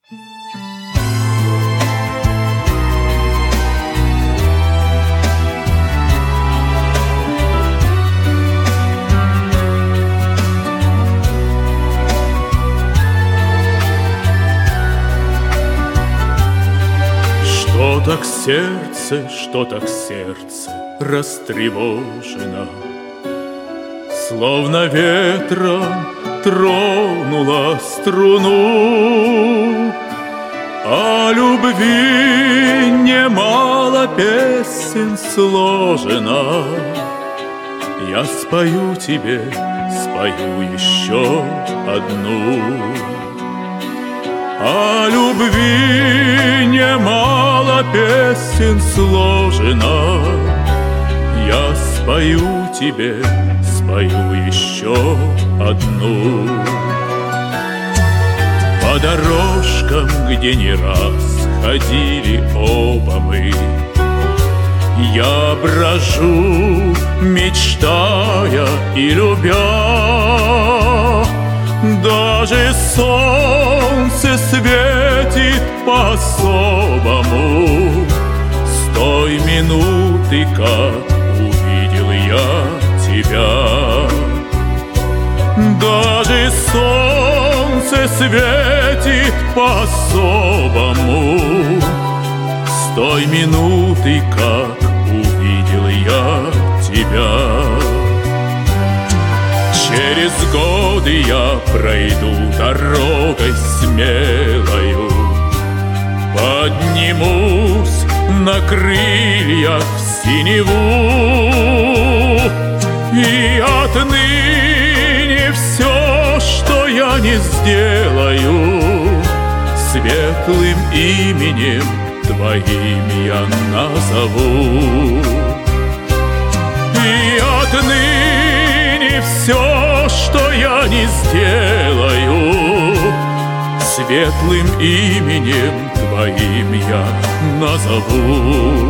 Что так сердце растревожено, словно ветром тронула струну. О любви немало песен сложено. Я спою тебе, спою еще одну. О любви немало песен сложено. Я спою тебе, спою еще одну. По дорожкам, где не раз ходили оба мы, я брожу, мечтая и любя. Даже солнце светит по-особому с той минуты, как увидел я тебя. Даже солнце светит по-особому с той минуты, как увидел я тебя. Через годы я пройду дорогой смелою, поднимусь на крыльях в синеву, и отныне все, что я не сделаю, светлым именем твоим я назову. И отныне все, что я не сделаю, светлым именем твоим я назову.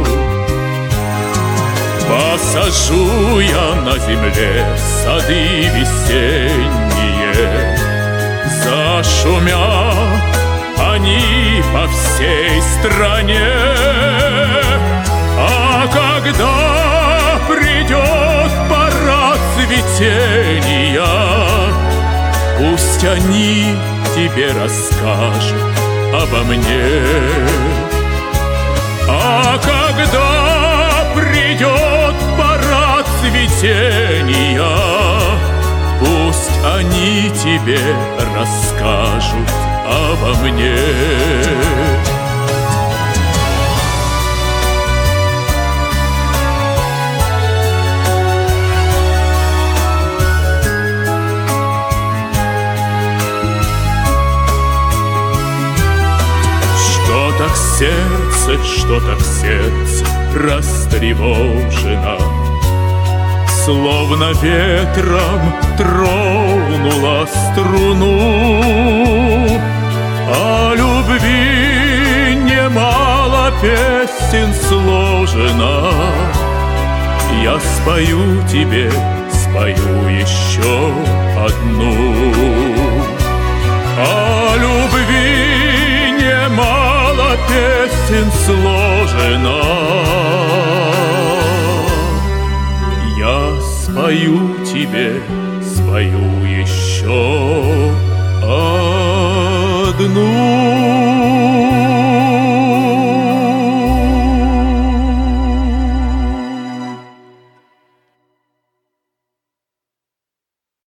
Посажу я на земле сады весенние, зашумят они по всей стране. А когда придет пора цветения, пусть они тебе расскажут обо мне. А когда придет пора цветения, пусть они тебе расскажут обо мне. Что так сердце растревожено, словно ветром тронула струну. О любви немало песен сложено. Я спою тебе, спою еще одну. О любви немало песен сложено. Я спою тебе, спою еще одну.